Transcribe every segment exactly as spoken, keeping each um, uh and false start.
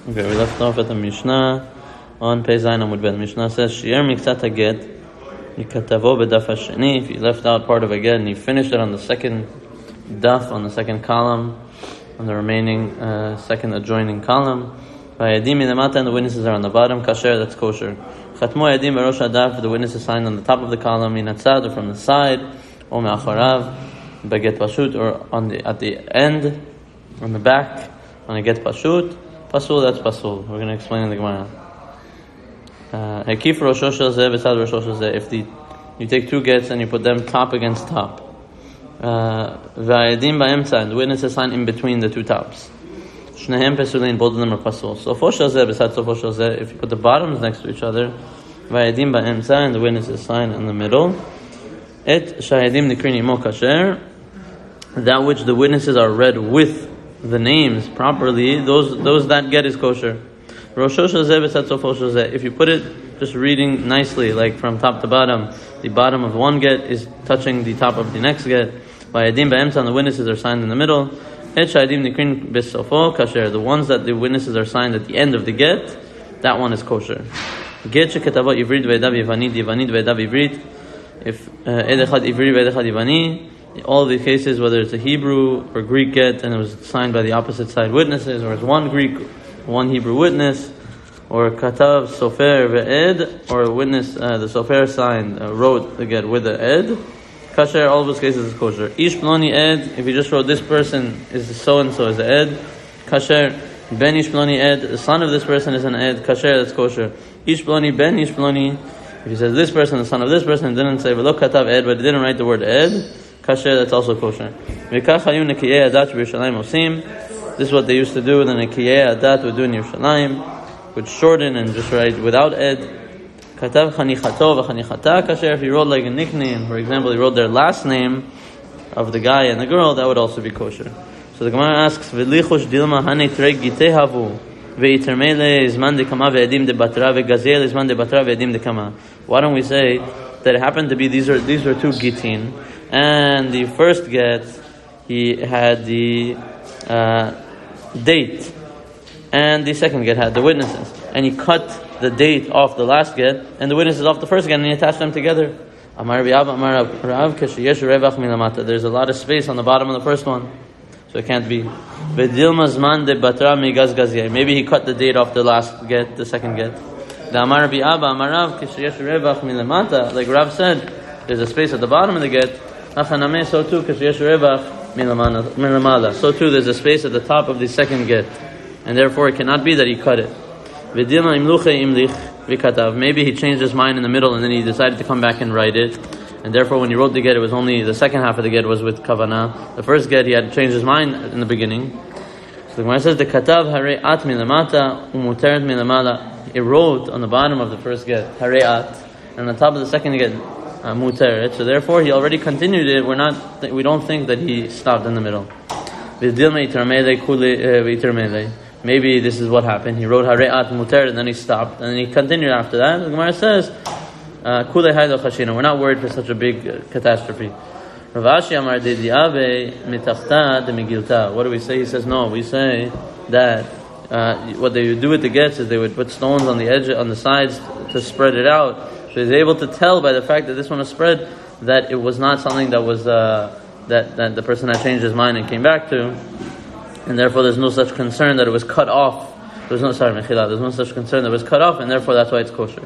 Okay, we left off at the Mishnah on Pei Zayin Amud Bet. Mishnah says, Shi'er miktzat haget yikatavo b'daf hasheni. If you left out part of a get and you finished it on the second daf, on the second column, on the remaining uh, second adjoining column, v'yadim milamata, and the witnesses are on the bottom, kasher, that's kosher. Chatmo yadim b'rosh hadaf, the witness is signed on the top of the column, minatzad, or from the side, or me'acharav, b'get pashut, or on the at the end, on the back, on a get pashut. Pasul, that's pasul. We're going to explain in the Gemara. Hekif rosho shel zeh b'tzad rosho shel zeh. If the you take two gets and you put them top against top, v'ayadim ba'emtza, and the witness is signed in between the two tops. Shnehem pesulin, both of them are pasul. Sofo shel zeh b'tzad sofo shel zeh. If you put the bottoms next to each other, v'ayadim ba'emtza, and the witness is signed in the middle. Et shayadim nikrin imo kasher. That which the witnesses are read with the names properly, those those that get is kosher. If you put it just reading nicely, like from top to bottom, the bottom of one get is touching the top of the next get. Vayadim ba'emtza, and the witnesses are signed in the middle. Et shayadim nikrin b'sofo kasher. The ones that the witnesses are signed at the end of the get, that one is kosher. Get sheketavo ivrit ve'edav yivanit, yivanit ve'edav ivrit. If ed echad ivrit ve'ed echad yivani, all the cases, whether it's a Hebrew or Greek get and it was signed by the opposite side witnesses, or it's one Greek, one Hebrew witness, or katav sofer ve'ed, or a witness, uh, the sofer signed, uh, wrote the get with the ed, kasher, all of those cases is kosher. Ish ploni ed, if you just wrote this person is so-and-so is the ed, kasher. Ben ish ploni ed, the son of this person is an ed, kasher, that's kosher. Ish ploni ben ish ploni, if he says this person, the son of this person, didn't say v'lo katav ed, but didn't write the word ed, kasher, that's also kosher. This is what they used to do. The nekiyei adat would do in Yerushalayim, would shorten and just write without ed. Katav chanichato v'chanichata kasher. If he wrote like a nickname, for example, he wrote their last name of the guy and the girl, that would also be kosher. So the Gemara asks, v'lichush dilma hanei treg gitehavu ve'itermele izman dekama ve'edim debatra ve'gazel izman debatra ve'edim dekama. Why don't we say that it happened to be these are these were two gitin, and the first get he had the uh, date, and the second get had the witnesses, and he cut the date off the last get and the witnesses off the first get, and he attached them together. Amar Rav, Amar Rav, kasheyesh revach milamata. There's a lot of space on the bottom of the first one, so it can't be. V'dilma zman de batra migaz gaziyah. Maybe he cut the date off the last get, the second get. The Amar Rabbi Abba, Amar Rav, kasheyesh revach milamata. Like Rav said, there's a space at the bottom of the get. So too, kasheyesh revach milamala. So too, there's a space at the top of the second get, and therefore it cannot be that he cut it. V'dilma imluche imlich v'katav. Maybe he changed his mind in the middle, and then he decided to come back and write it. And therefore, when he wrote the get, it was only the second half of the get was with kavanah. The first get, he had changed his mind in the beginning. So the Gemara says, the katav harei at milamata umuteret milamala. He wrote on the bottom of the first get, harei at, and on the top of the second get, uh, muteret. So therefore, he already continued it. We're not, we don't think that he stopped in the middle. Maybe this is what happened. He wrote harei at muteret, and then he stopped, and then he continued after that. The Gemara says, Uh, we're not worried for such a big uh, catastrophe. What do we say? He says, no, we say that uh, what they would do with the gets is they would put stones on the edge, on the sides to spread it out. So he's able to tell by the fact that this one was spread that it was not something that was uh, that, that the person had changed his mind and came back to, and therefore there's no such concern that it was cut off. There's no sorry, mechila. There's no such concern that it was cut off, and therefore that's why it's kosher.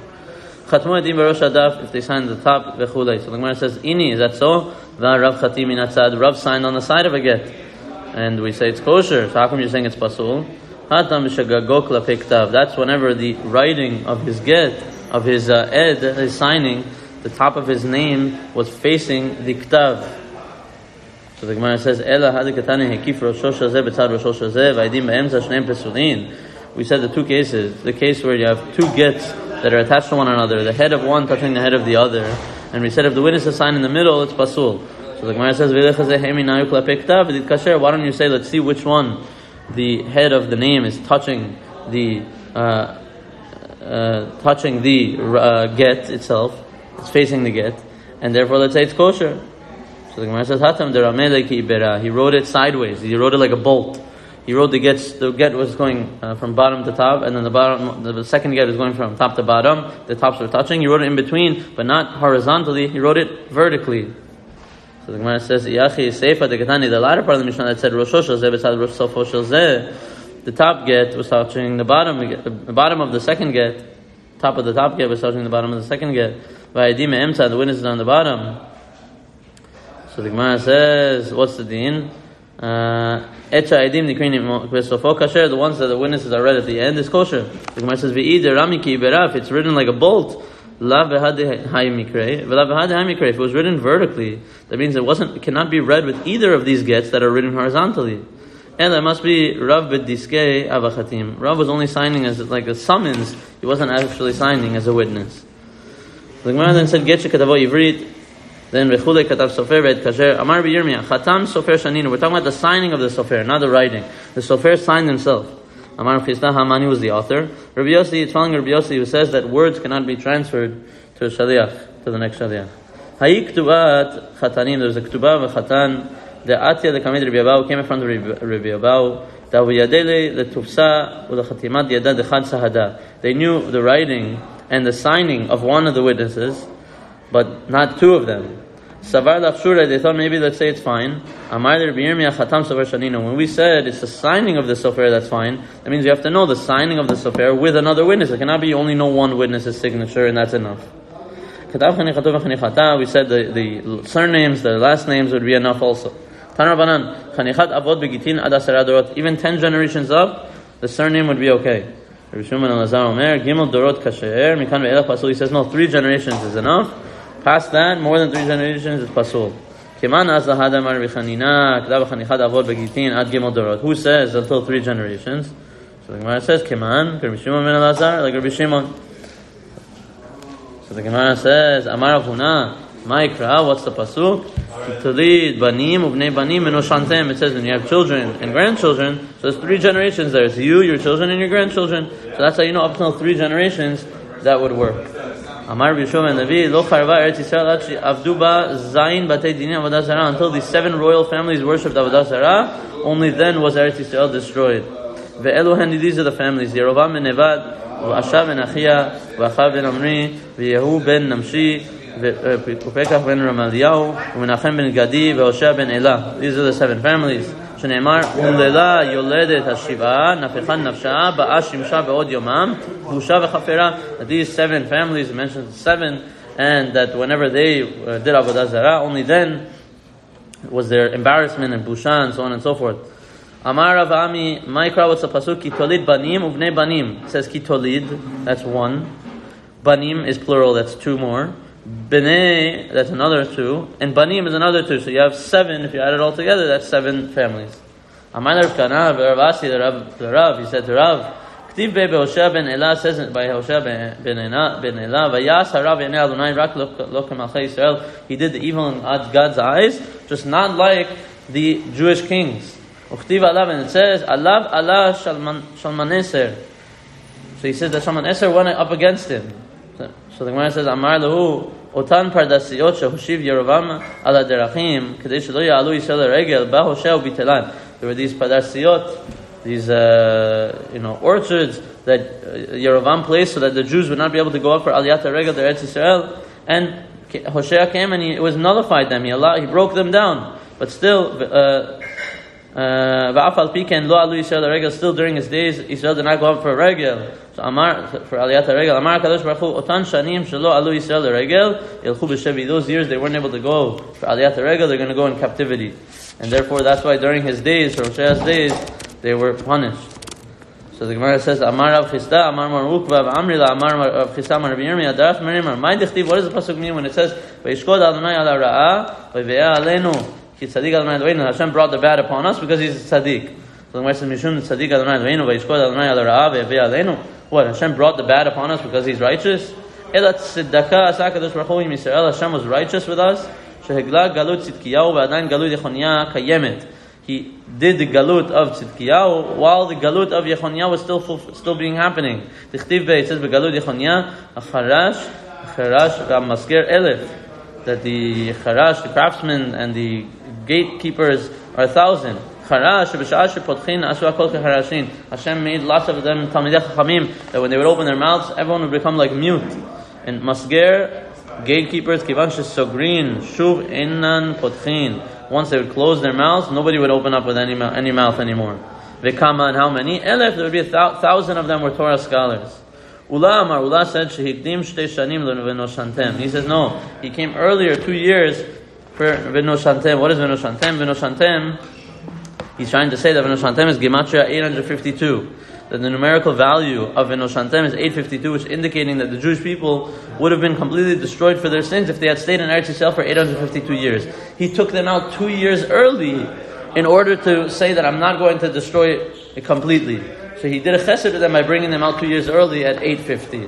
If they sign the top, v'chulei. So the Gemara says, "Ini, is that so?" Rav chatim minatzad. Rav signed on the side of a get, and we say it's kosher. So how come you're saying it's pasul? Hatam b'shagagok lapektav. That's whenever the writing of his get, of his uh, ed, his signing, the top of his name was facing the ktav. So the Gemara says, "Ela hadikatani hekif rosho shazeh b'tzad rosho shazeh v'aydim b'emza shneim pesulin." We said the two cases. The case where you have two gets that are attached to one another, the head of one touching the head of the other, and we said if the witness is signed in the middle, it's pasul. So the Gemara says, why don't you say, let's see which one the head of the name is touching the uh, uh, touching the uh, get itself, it's facing the get, and therefore let's say it's kosher. So the Gemara says, he wrote it sideways, he wrote it like a bolt. he wrote the gets. The get was going uh, from bottom to top, and then the bottom, the, the second get was going from top to bottom. The tops were touching. He wrote it in between, but not horizontally. He wrote it vertically. So the Gemara says, "Yachi seifa de ketani." The latter part of the Mishnah that said Rosh Shel Zeh b'tzad Rosh Sofo Shel Zeh. The top get was touching the bottom. The bottom of the second get. Top of the top get was touching the bottom of the second get. Va'edim emsa. The witness is on the bottom. So the Gemara says, "What's the din?" Etcha edim nikrinim b'sofo kasher. The ones that the witnesses are read at the end is kosher. The Gemara says, "V'ideh ramiki beraf." It's written like a bolt. La v'hadeh haymikrei. V'la v'hadeh haymikrei. If it was written vertically, that means it wasn't. It cannot be read with either of these gets that are written horizontally. And it must be Rav b'diskei avachatim. Rav was only signing as like a summons. He wasn't actually signing as a witness. The Gemara then said, "Get shekatavo ivrit." Then v'chulei katav sofer v'ed kasher. Amar b'yirmiyah chatam sofer shaninu. We're talking about the signing of the sofer, not the writing. The sofer signed himself. Amar Chisda Hamani was the author. Rabbi Yossi, it's following Rabbi Yossi, who says that words cannot be transferred to a shaliach, to the next shaliach. Hayi ktubat chatanim. There's a ktubah v'chatan. The atya the kamid Rabbi Abau came in front of Rabbi Abau. Da v'yadele the tufsa u'lechatimat yada dechad sahada. They knew the writing and the signing of one of the witnesses, but not two of them. Savar lachshura, they thought maybe let's say it's fine. Amar Rabbi Yirmiyah chatam sofer shanino. When we said it's the signing of the sofer that's fine, that means you have to know the signing of the sofer with another witness. It cannot be only know one witness's signature and that's enough. Katav chanichato v'chanichata. We said the, the surnames, the last names would be enough also. Tanar Banan chanichat avod begitin ad asara dorot. Even ten generations up, the surname would be okay. Rabbi Shimon Elazar Omer gimel dorot kasher mikan ve'elach pasul. He says no, three generations is enough. Past that, more than three generations is pasul. Keman az lahad amar b'chanina k'dav chanichad avod begitin ad gimel dorot. Who says until three generations? So the Gemara says Keman, Rabbi Shimon ben Elazar, like Rabbi Shimon. So the Gemara says Amar Avuna, Ma'ikra. What's the pasuk? Talid banim uvnei banim enoshantem. It says when you have children and grandchildren, so there's three generations there. It's you, your children, and your grandchildren. So that's how you know up until three generations that would work. Amar Bishom and Navi lo charva Eretz Yisrael avdu ba zayin batei dinim avodah zarah. Until these seven royal families worshipped avodah zarah, only then was Eretz Yisrael destroyed. Ve'elu hani, these are the families: Yerovam ben Nevad, Asha ben Achia, Achav ben Amri, Yehu ben Namshi, Upekach ben Ramaliyahu, Menachem ben Gadi, Hoshea ben Elah. These are the seven families. Shneimar umlela yoledet hashiva nafechan nafsha ba'a shimsha be'od yomam busha v'chafera. That these seven families mentioned seven, and that whenever they uh, did avodah zarah, only then was their embarrassment and busha and so on and so forth. Amar Rav Ami, Ma'ikra, what's the pasuk? Ki tolid banim uvnei banim. It says ki tolid, that's one. Banim is plural, that's two more. Bnei, that's another two, and Banim is another two. So you have seven. If you add it all together, that's seven families. Amar Rav Kana, Rav Asi, the Rav, the Rav, he said to Rav, K'tiv be Hoshea ben Elah, says by Hoshea ben Elah, Vayas harav yanei Adonai rak lo k'malchei Yisrael. He did the evil in God's eyes, just not like the Jewish kings. Uktiv alav, and it says alav Allah Shalman Eser. So he says that Shalman Eser went up against him. So the Gemara says, Amar lahu otan pardasiyot shehoshiv Yerovam ala derachim kedei shelo ya'alu Yisrael regel ba Hoshea ubitelan. There were these pardasiyot, these uh, you know orchards that uh, Yerovam placed so that the Jews would not be able to go up for aliyat regel to Eretz Yisrael. And Hoshea came and he it was nullified them. He allowed, he broke them down. But still, va'afal piken lo alu Yisrael regel. Still during his days, Yisrael did not go up for a regel. So Amar for Aliyat Regel, Amar Kadosh Baruch Hu, Otan Shanim Shelo Alu Yisrael Regel, Yelchu B'Shevi. Those years they weren't able to go for Aliyat Regel. They're going to go in captivity, and therefore that's why during his days, for Hoshea's days, they were punished. So the Gemara says, Amar Rav Chisda, Amar Maruk, Vav Amrila, Amar Rav Chisda, Amar Rabbi Yirmiyah, Daraf Merimar. My Dichtiv. What does the pasuk mean when it says, Vayishkod Adonai ala Ra'ah, Vayve'eh Aleinu, Ki Tzadik Adonai Eloheinu? Hashem brought the bad upon us because He's Tzadik. So the Gemara says, Mishum Tzadik Adonai Eloheinu, Vayishkod Adonai ala Ra'ah, Vayve'eh Aleinu. What? Hashem brought the bad upon us because He's righteous? Elat tzedakah asa Kadosh Baruch Hu im Yisrael. Hashem was righteous with us. Shehegla galut Tzidkiyahu v'adayin galut Yechoniah kayemet. He did the galut of Tzidkiyahu while the galut of Yechoniah was still still being happening. Tichtiv be, it says begalut Yechoniah acharash acharash v'amasker elef, that the charash, the craftsmen and the gatekeepers are a thousand. Hashem made lots of them Talmidei Chachamim that when they would open their mouths, everyone would become like mute. And Masger, gatekeepers, Kivan Shesogrin, Shuv Inan Potchin. Once they would close their mouths, nobody would open up with any mouth, any mouth anymore. Vekama, and how many? Elef, there would be a thou- thousand of them were Torah scholars. Ula Amar, Ula said, Shehikdim Shtei Shanim V'noshantem. He says, no, he came earlier, two years, for V'noshantem. What is V'noshantem? V'noshantem, he's trying to say that V'noshantem is Gematria eight hundred fifty-two. That the numerical value of V'noshantem is eight hundred fifty-two, which is indicating that the Jewish people would have been completely destroyed for their sins if they had stayed in Eretz Yisrael for eight hundred fifty-two years. He took them out two years early in order to say that I'm not going to destroy it completely. So he did a chesed to them by bringing them out two years early at eight fifty.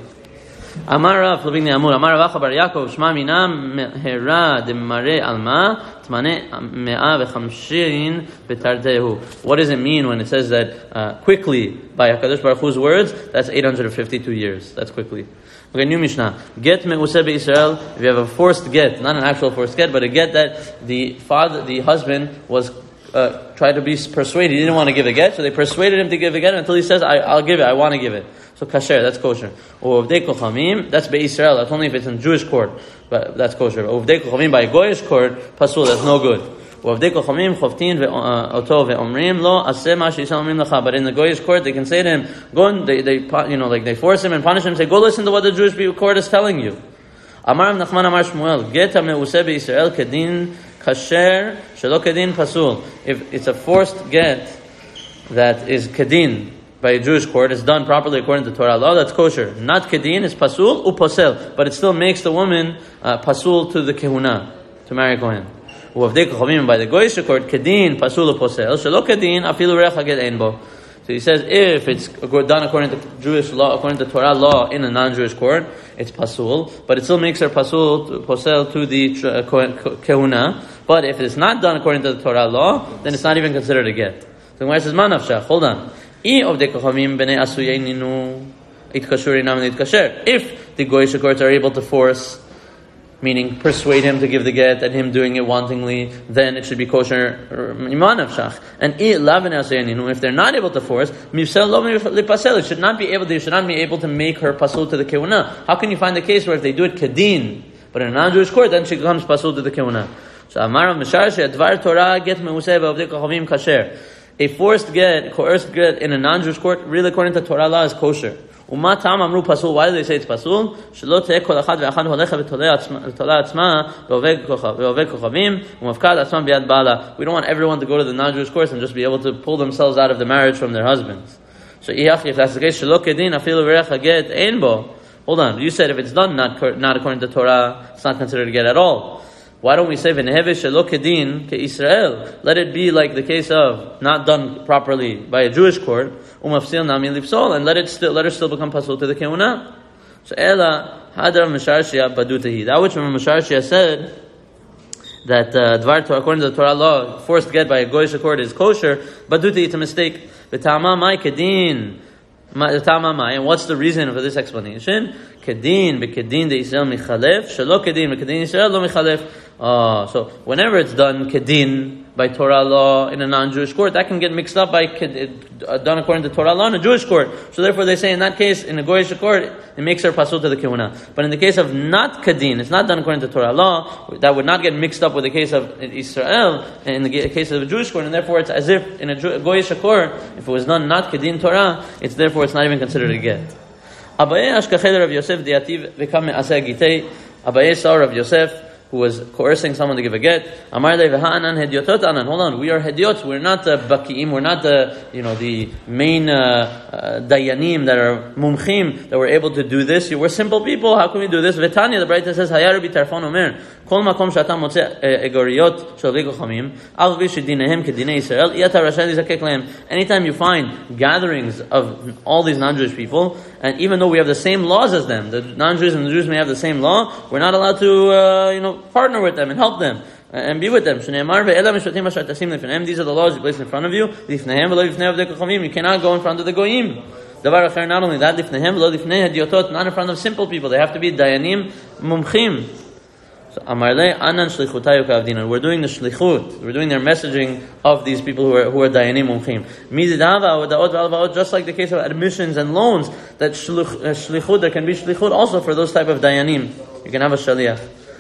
Amar Rav, flipping the Amur, Amar Rav Bar Yaakov, Shma Mina Mehera de Mare Alma, Tmane Mea Vechamshin Betardehu. What does it mean when it says that uh, quickly by HaKadosh Baruch Hu's words? That's eight hundred fifty-two years. That's quickly. Okay, new Mishnah. Get me'useh be'Yisrael. If you have a forced get, not an actual forced get, but a get that the father, the husband was uh, tried to be persuaded. He didn't want to give a get, so they persuaded him to give a get until he says, I, I'll give it, I want to give it. So kasher, that's kosher. Uvdei kochamim, that's be'Yisrael. That's only if it's in Jewish court, but that's kosher. Uvdei kochamim by a Goyish court, pasul, that's no good. Uvdei kochamim choftin ve'oto ve'omrim lo aseh ma she'yisrael omrim lecha. But in the Goyish court, they can say to him, go and they, they, you know, like they force him and punish him. Say, go listen to what the Jewish court is telling you. Amar Nachman Amar Shmuel, get me'useh be'Yisrael kedin kasher shelo kedin pasul. If it's a forced get that is kedin by a Jewish court, it's done properly according to Torah law, that's kosher. Not kedin, is pasul uposel, but it still makes the woman uh, pasul to the kehuna, to marry Kohen. Uvdei kochavim by the Goyish court, kedin pasul uposel, shelo kedin afilu recha get ein bo. So he says, if it's done according to Jewish law, according to Torah law in a non-Jewish court, it's pasul, but it still makes her pasul posel to the kehuna. But if it's not done according to the Torah law, then it's not even considered a get. So the says, manafshach, hold on. If the Goyish courts are able to force, meaning persuade him to give the get and him doing it wantingly, then it should be kosher. And if they're not able to force, it should not be able to, they should not be able to make her pasul to the kehuna. How can you find the case where if they do it kedin, but in a non-Jewish court, then she becomes pasul to the kehuna? So Amar Mishar Dvar Torah get meuseh v'ovdei kochavim kasher. A forced get, coerced get in a non-Jewish court, really according to Torah law, is kosher. Why do they say it's pasul? We don't want everyone to go to the non-Jewish courts and just be able to pull themselves out of the marriage from their husbands. So if that's the case, hold on, you said if it's done not, not according to Torah, it's not considered a get at all. Why don't we say v'neheve shelo kedin keIsrael? Let it be like the case of not done properly by a Jewish court, umafsil nami lipsol, and let it still let her still become pasul to the kehuna. So ela hadar Misharshia badutahi. That which Misharshia said that uh, dvar Torah according to the Torah law, forced get by a Goyish court is kosher. Badutahi, it's a mistake. V'tama mai kedin. And what's the reason for this explanation? Kedin bekedin de Israel michalef, shelo kedin bekedin Israel lo michalef. Uh, so whenever it's done kedin by Torah law in a non-Jewish court, that can get mixed up by uh, done according to Torah law in a Jewish court. So therefore they say in that case, in a Goyish court, it makes her pasul to the kehuna. But in the case of not kedin, it's not done according to Torah law, that would not get mixed up with the case of Israel, in the case of a Jewish court, and therefore it's as if in a Goyish court, if it was done not kedin Torah, it's therefore it's not even considered a get. Abaye ashkachel Rav Yosef diativ v'kam me'aseh gitei. Abaye saw Rav Yosef who was coercing someone to give a get. Amar le v'ha'anan hediotot anan. Hold on, we are hediots. We're not the bakiim. We're not the you know the main uh, uh, dayanim that are mumchim that were able to do this. We're simple people. How can we do this? V'tanya, the Braita says, Hayar Rabbi Tarfon Omer, Kol makom she'atam motze egoriot shel v'kochamim, al v'shedinehem kedinei Yisrael, iyata rasha lizakek lehem. Anytime you find gatherings of all these non-Jewish people, and even though we have the same laws as them, the non-Jews and the Jews may have the same law, we're not allowed to, uh, you know, partner with them and help them and be with them. These are the laws you place in front of you. You cannot go in front of the goyim. Not only that, not in front of simple people. They have to be dayanim mumchim. So Amarle Anan Shlichutayu Kavdinan. We're doing the shlichut. We're doing their messaging of these people who are who are dayanim mumchim. Mididava Udaot Valvaot, just like the case of admissions and loans, that shlichut, there can be shlichut also for those type of dayanim. You can have a shaliach.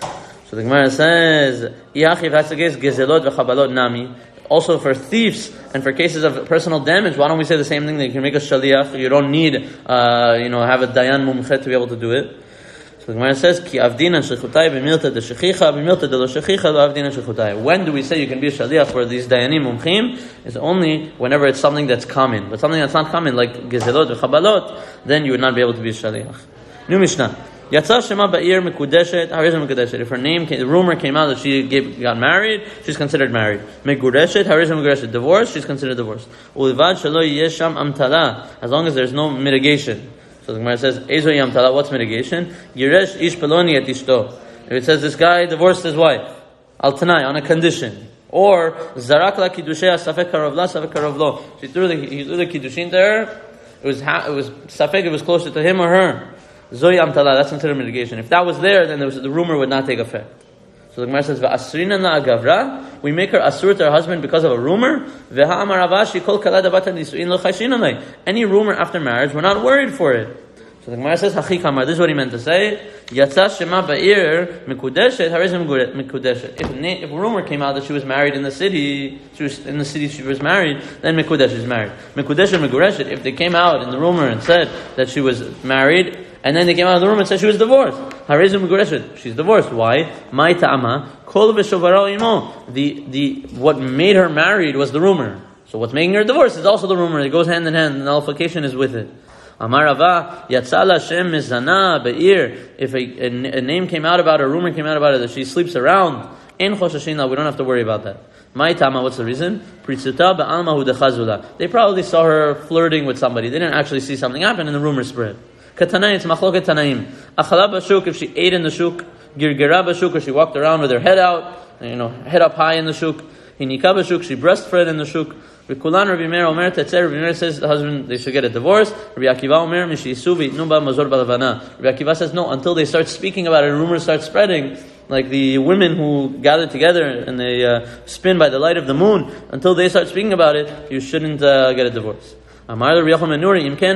So the Gemara says, Iachiv, that's the case, gezelot v'chabalot nami. Also for thieves and for cases of personal damage, why don't we say the same thing, that you can make a shaliach? You don't need, uh, you know, have a dayan mumchet to be able to do it. So the Gemara says, Ki avdinan shechutai b'milta de shechicha b'milta de lo shechicha lo avdinan shechutai. When do we say you can be a shaliach for these dayanim mumchim? It's only whenever it's something that's common. But something that's not common, like gezelot v'chabalot, then you would not be able to be a shaliach. New Mishnah. Yatsa Shema Ba'ir Mekudeshet, Harizah Mekudeshet. If her name, came, the rumor came out that she gave, got married, she's considered married. Mekureshet, Harizah Mekureshet. Divorced, she's considered divorced. Ulivad Shalo Yesham Amtala. As long as there's no mitigation. So the Gemara says, Ezo Yamtala, what's mitigation? Yiresh Ish Peloni Et Ishto. If it says this guy divorced his wife, Al Tanai, on a condition. Or, Zarak La Kidushea Safek Karavla, Safek Karavlo. She threw the, he threw the Kiddushin to her. It was, it was Safek, it was closer to him or her. Zoy Amtala, that's considered mitigation. If that was there, then there was, the rumor would not take effect. So the Gemara says, "Va'asrina na agavra." We make her asur to her husband because of a rumor. Ve'ha'amar Avashi kol kala dabata nisuin lo chayshin alei. Any rumor after marriage, we're not worried for it. So the Gemara says, "Hachi kamar." This is what he meant to say. Yatsa shema ba'ir mikudeshet harizim mikudeshet. If if a rumor came out that she was married in the city, she was in the city she was married, then mikudesh is married. Mikudeshet migureshet. If they came out in the rumor and said that she was married, and then they came out of the room and said she was divorced. Harizim Gureshet. She's divorced. Why? My ta'ama. Kol v'shovaro imo. The, the, what made her married was the rumor. So what's making her divorced is also the rumor. It goes hand in hand. The nullification is with it. Amar Rava, Yatzala Shem Mizana Be'ir. If a, a, a name came out about her, a rumor came out about her that she sleeps around, in Choshashina, we don't have to worry about that. My tama, what's the reason? Pritzuta ba'alma hu dechazula. They probably saw her flirting with somebody. They didn't actually see something happen and the rumor spread. Katanai, it's machloket tanaim. Achala b'shuk, if she ate in the shuk. Girgira b'shuk, or she walked around with her head out, you know, head up high in the shuk. Hinika b'shuk, she breastfed in the shuk. V'kulan Rabbi Meir Omer tetzer, Rabbi Meir says the husband, they should get a divorce. Rabbi Akiva Omer, mishiyisu v'itnu ba mazor balavana. Rabbi Akiva says no, until they start speaking about it, rumors start spreading. Like the women who gather together and they uh, spin by the light of the moon, until they start speaking about it, you shouldn't uh, get a divorce. Then there's no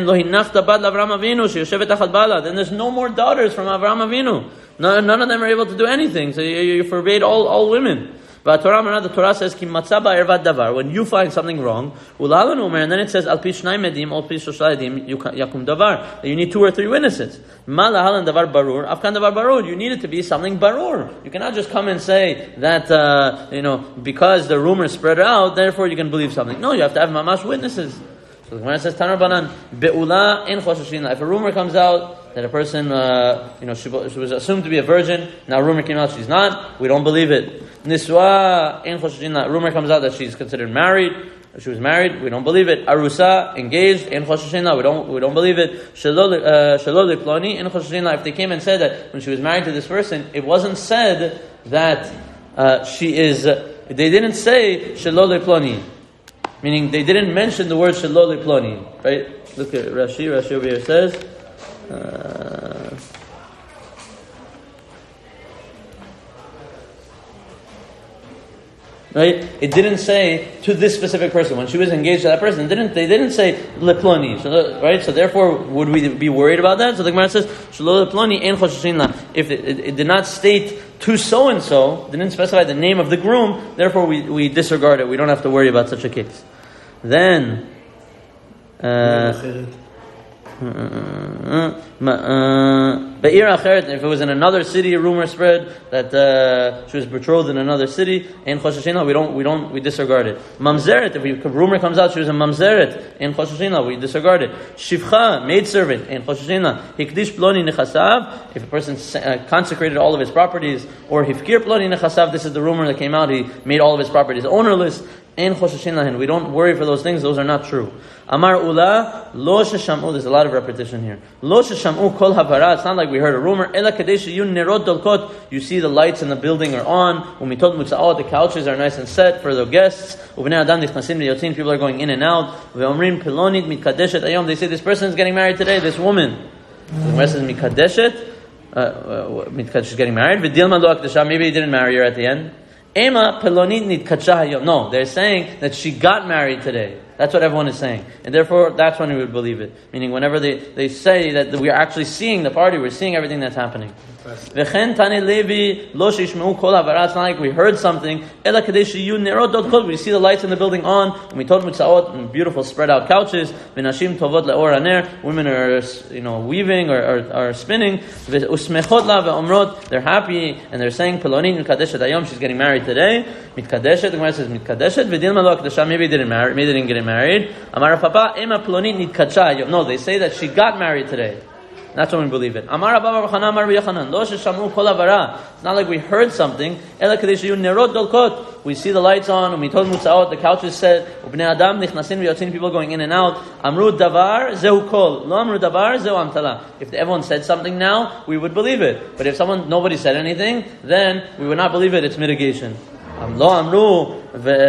more daughters from Avraham Avinu. No, none of them are able to do anything. So you, you forbade all, all women. But the Torah says, when you find something wrong, and then it says, that you need two or three witnesses. You need it to be something barur. You cannot just come and say that, uh, you know, because the rumor spread out, therefore you can believe something. No, you have to have mamash witnesses. So the Gemara says, Tanar Banan, Be'ula in Choshashina. If a rumor comes out that a person, uh, you know, she, she was assumed to be a virgin, now a rumor came out she's not, we don't believe it. Niswa in Choshashina, a rumor comes out that she's considered married, she was married, we don't believe it. Arusa, engaged, in Choshashina, we don't, we don't believe it. Shalol Ploni, in Choshashina, if they came and said that when she was married to this person, it wasn't said that uh, she is, uh, they didn't say Shalol Ploni. Meaning they didn't mention the word Shalol Ploni, right? Look at Rashi. Rashi over here says, uh, right? It didn't say to this specific person when she was engaged to that person. It didn't they didn't say leploni, so, right? So therefore, would we be worried about that? So the Gemara says Shalol Ploni ein chosheshin. If it, it, it did not state to so and so, didn't specify the name of the groom, therefore we, we disregard it. We don't have to worry about such a case. Then, uh, Ba'ir acheret, if it was in another city, a rumor spread that uh, she was betrothed in another city, in Choshashina, we don't, we don't, we disregard it. Mamzeret, if a rumor comes out she was a mamzeret in Choshashina, we disregard it. Shivcha, maidservant in Choshashina, hikdish ploni nechasav, if a person uh, consecrated all of his properties, or hifkir ploni nechasav, this is the rumor that came out, he made all of his properties ownerless. In Choshashin, we don't worry for those things; those are not true. Amar Ula lo sheshamu. There's a lot of repetition here. Lo sheshamu kol havara. It's not like we heard a rumor. Ela kadesh yun nerot dolkot. You see the lights in the building are on. Umitot mutzaot. The couches are nice and set for the guests. Uvnei adam nichnasim liyotzin. People are going in and out. Veomrim pilonit mitkadeshet ayom. They say this person is getting married today. This woman. The Gemara says mitkadeshet. uh, she's getting married. V'dilma lo akdasha, maybe he didn't marry her at the end. Ema pelonit nitkadsha hayom. No, they're saying that she got married today. That's what everyone is saying. And therefore, that's when we would believe it. Meaning, whenever they, they say that we are actually seeing the party, we're seeing everything that's happening. V'chen Tane Levi lo sheishmeu kol havara. It's not like we heard something. Ela kadei sheyu nerot dot kol. We see the lights in the building on. And we told mitzaot and beautiful spread out couches. V'nashim tovot leor haner. Women are, you know, weaving or are, are spinning. V'usmechot la ve'omrot. They're happy and they're saying pelonit mitkadeshet hayom. She's getting married today. Mitkadeshet. The Gemara says mitkadeshet. V'dilma lo akdasha. Maybe they didn't marry. Maybe they didn't get married. Amar Papa ema pelonit nitkadsha hayom. No, they say that she got married today. That's when we believe it. Amar Abba Bar Chana Amar Yochanan. Lo sheshamu kol havara. It's not like we heard something. Ela kadei sheyu nerot dolkot. We see the lights on, and we told mutzaot, the couches said, Ubnei Adam nichnasin v'yotzin, people going in and out. Amru davar zehu kol. Lo amru davar zehu amtala. If everyone said something now, we would believe it. But if someone, nobody said anything, then we would not believe it. It's mitigation. Um, lo amru.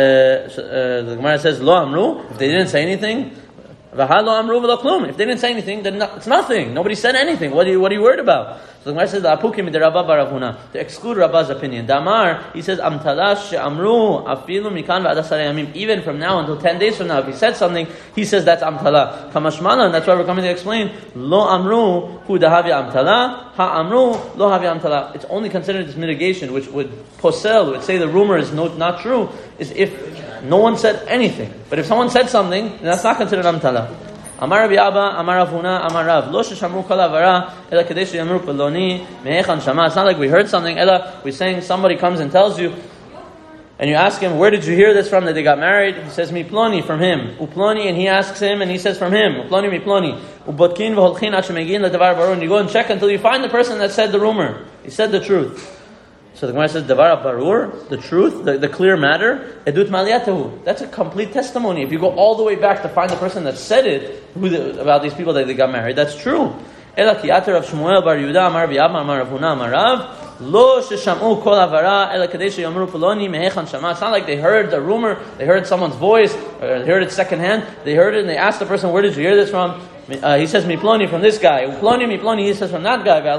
The Gemara says lo amru. If they didn't say anything. If they didn't say anything, then it's nothing. Nobody said anything. What are you, what are you worried about? So the Gemara says, "Apukim de Rabba bar Avuna," to exclude Rabba's opinion. Damar, he says, "Amtalash she'amru afilu mikan v'ad asarei yamim." Even from now until ten days from now, if he said something, he says that's amtala. Kamashmala, and that's why we're coming to explain. Lo amru hu dahavi amtala, ha amru lo havi amtala. It's only considered as mitigation, which would posel, would say the rumor is no, not true, is if no one said anything. But if someone said something, then that's not considered amtala. Amar Rabbi Abba, Amar Avuna, Amar Rav. Lo sheshamru kol havara, ela kadei sheyamru peloni me'echan shama. It's not like we heard something. Ela, we're saying somebody comes and tells you, and you ask him, where did you hear this from, that they got married? He says, mi ploni, from him. Uploni, and he asks him, and he says, from him. Uploni, mi ploni. Ubotkin v'holchin ad shemegin ledavar barur. And you go and check until you find the person that said the rumor. He said the truth. So the Gemara says, Davar barur, the truth, the, the clear matter, edut maliatahu. That's a complete testimony. If you go all the way back to find the person that said it, who the, about these people that they got married, that's true. Ela ki ater of Shmuel bar Yehuda, Amar Rabbi Abba, Amar Rav Huna, Amar Rav, lo sheshamu kol havara, ela kadei sheyamru peloni mehechan shama. It's not like they heard the rumor, they heard someone's voice, or they heard it secondhand. They heard it and they asked the person, where did you hear this from? Uh, he says, mi ploni, from this guy. Ploni, mi ploni, he says, from that guy.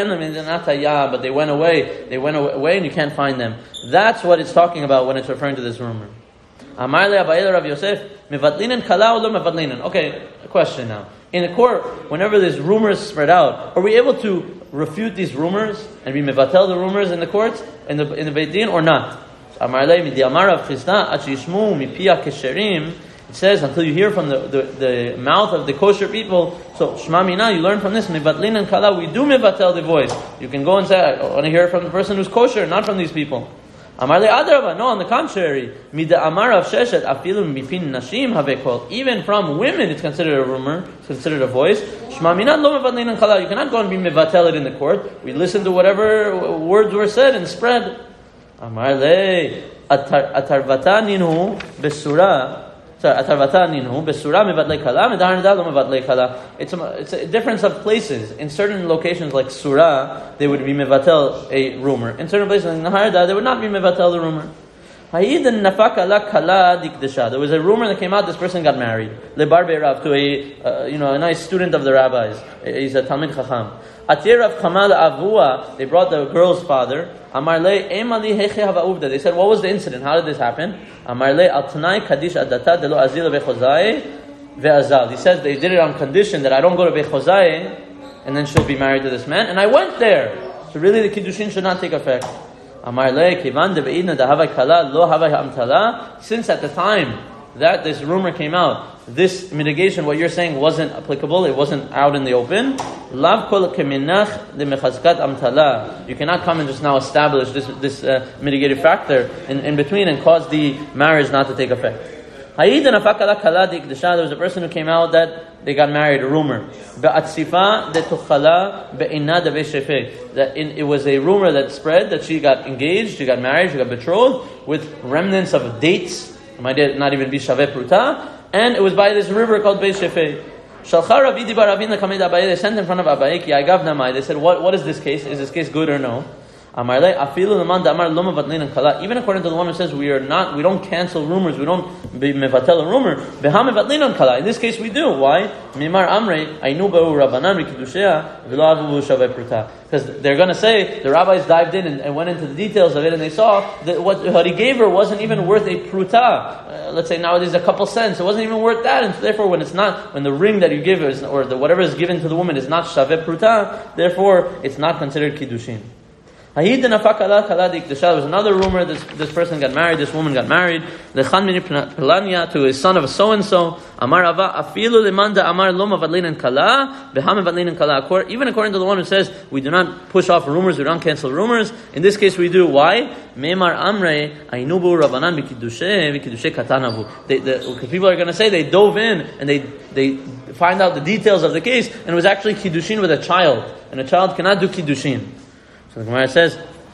But they went away. They went away and you can't find them. That's what it's talking about when it's referring to this rumor. Amar le Abayel Rav Yosef, mevatlinen kala or lo mevatlinen? Okay, a question now. In the court, whenever there's rumors spread out, are we able to refute these rumors and be mevatel the rumors in the courts, in the in the Beit Din, or not? Amar le midi amar Rav Chisda, at shishmu mipia kesherim. It says, until you hear from the, the, the mouth of the kosher people, so Shema Mina, you learn from this, Mevatlin and Kala, we do Mevatel the voice. You can go and say, I want to hear it from the person who's kosher, not from these people. Amar le Adraba, no, on the contrary. Mida Amar of Sheshet, Afilu Mipin Nashim Havekol. Even from women, it's considered a rumor, it's considered a voice. Shema Mina, lo Mevatlin and Kala. You cannot go and be Mevatel it in the court. We listen to whatever words were said and spread. Amar le Atarvata Ninu Besura. It's a, it's a difference of places. In certain locations like Surah, they would be mevatel a rumor. In certain places like Naharda, they would not be mevatel the rumor. There was a rumor that came out, this person got married. Lebar Be'rav, to a, uh, you know, a nice student of the rabbis. He's a Talmid Chacham. Atir of Kamal Avua, they brought the girl's father. Amarle Emali Heche Havauda. They said, what was the incident? How did this happen? Amarle Altanai Kadish Adata Delo Azil Bechozai Ve'azal. He says they did it on condition that I don't go to Bechozai and then she'll be married to this man. And I went there. So really the Kiddushin should not take effect. Amarle Kivan de Be'idna Dahavai Kala Lo Havai Amtala. Since at the time that this rumor came out, this mitigation, what you're saying, wasn't applicable, it wasn't out in the open. Lav kol keminach de mechazkat amtala. You cannot come and just now establish this this uh, mitigated factor in, in between and cause the marriage not to take effect. There was a person who came out that they got married, a rumor. That in, it was a rumor that spread that she got engaged, she got married, she got betrothed with remnants of dates. It might not even be Shaveh Pruta. And it was by this river called Beis Shefei. Shalcha Rav Idi bar Ravina Kamed Abaye. They sent in front of Abaye. Ki Agav Namai. They said, what, what is this case? Is this case good or no? Amarle afilu leman da amar lo mevatlin kala. Even according to the one who says we are not, we don't cancel rumors, we don't be mevatel a rumor. Beha mevatlin kala. In this case, we do. Why? Mimar amrei ainu ba'u rabbanan rikidusheya v'lo avu shavei pruta. Because they're going to say the rabbis dived in and, and went into the details of it, and they saw that what, what he gave her wasn't even worth a pruta. Uh, let's say nowadays a couple cents. It wasn't even worth that, and so therefore, when it's not, when the ring that you give is, or the whatever is given to the woman is not shaveh pruta, therefore it's not considered kiddushin. There was another rumor, this, this person got married, this woman got married, to a son of so and so. Even according to the one who says we do not push off rumors, we don't cancel rumors. In this case we do. Why? The, the, people are going to say they dove in and they they find out the details of the case, and it was actually kiddushin with a child, and a child cannot do kiddushin. So the Gemara says,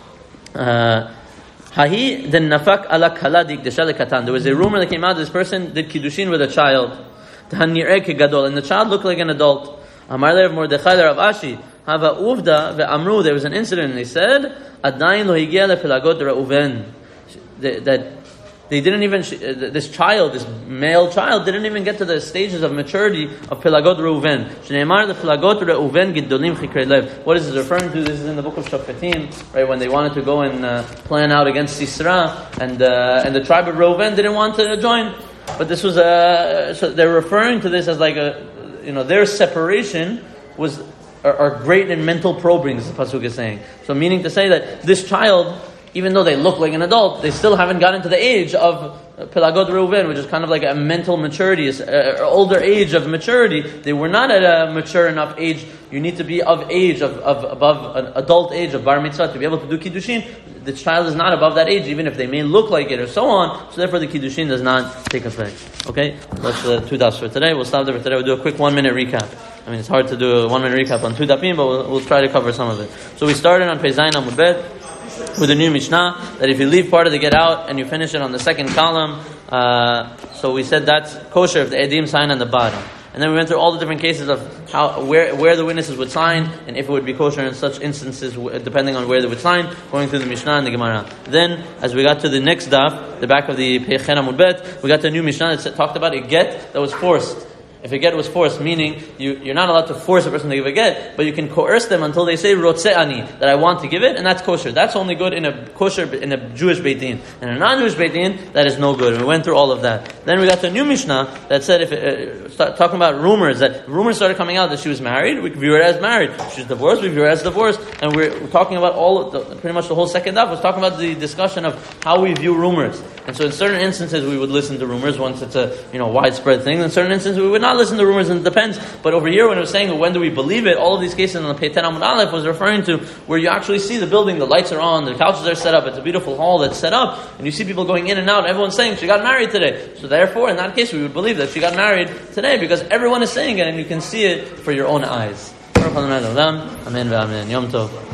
"Hahi den nafak ala kala dikdesha lekatan." There was a rumor that came out. This person did kiddushin with a child, and the child looked like an adult. Amar lev Mordechai Rav Ashi hava uvda ve'amru. There was an incident, and they said, "Adayin lo higia lepelagot Reuven." That they didn't even, this child, this male child, didn't even get to the stages of maturity of Pelagot Reuven. Shneimar the Pelagot Reuven Giddolim Chikrei Lev. What is it referring to? This is in the book of Shofetim, right? When they wanted to go and uh, plan out against Sisera, and uh, and the tribe of Reuven didn't want to join. But this was a, so they're referring to this as like a, you know, their separation was are, are great in mental probing, as the pasuk is saying. So meaning to say that this child, even though they look like an adult, they still haven't gotten to the age of Pelagot Reuven, which is kind of like a mental maturity, an older age of maturity. They were not at a mature enough age. You need to be of age, of, of above an adult age of Bar Mitzvah to be able to do Kiddushin. The child is not above that age, even if they may look like it or so on. So therefore the Kiddushin does not take effect. Okay? That's the two das for today. We'll stop there for today. We'll do a quick one minute recap. I mean, it's hard to do a one minute recap on two dapim, but we'll, we'll try to cover some of it. So we started on Pei Zayin Amud Bet with a new Mishnah, that if you leave part of the get out and you finish it on the second column, uh, so we said that's kosher if the edim sign on the bottom. And then we went through all the different cases of how where where the witnesses would sign, and if it would be kosher in such instances, depending on where they would sign, going through the Mishnah and the Gemara. Then, as we got to the next daf, the back of the Pei Chen Amud Bet, we got to a new Mishnah that talked about a get that was forced. If a get was forced, meaning you, you're not allowed to force a person to give a get, but you can coerce them until they say Rotze ani, that I want to give it, and that's kosher. That's only good in a kosher, in a Jewish Beit Din. In a non-Jewish Beit Din, that is no good. And we went through all of that. Then we got to a new Mishnah that said, if it, uh, start talking about rumors, that rumors started coming out that she was married, we view her as married. She's divorced, we view her as divorced. And we're, we're talking about all of the, pretty much the whole second half was talking about the discussion of how we view rumors. And so in certain instances we would listen to rumors once it's a, you know, widespread thing. In certain instances we would not listen to rumors, and it depends. But over here when it was saying when do we believe it, all of these cases in the Pei Ten Amud Aleph was referring to where you actually see the building, the lights are on, the couches are set up, it's a beautiful hall that's set up, and you see people going in and out, everyone's saying she got married today. So therefore in that case we would believe that she got married today because everyone is saying it and you can see it for your own eyes. Amen. Yom Tov.